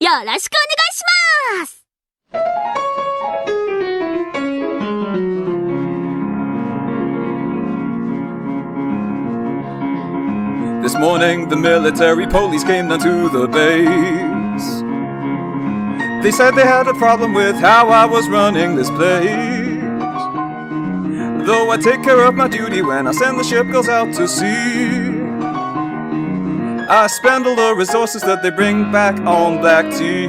よろしくお願いします。 This morning the military police came down to the base. They said they had a problem with how I was running this place. Though I take care of my duty when I send the ship girls out to sea, I spend all the resources that they bring back on black tea.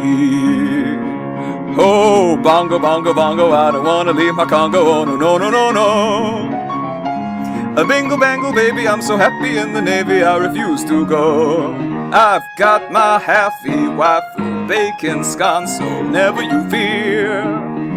Oh, bongo, bongo, bongo, I don't wanna leave my Congo. Oh, no, no, no, no, no. A bingle bangle baby, I'm so happy in the Navy, I refuse to go. I've got my halfie waifu bacon scone, so never you fear.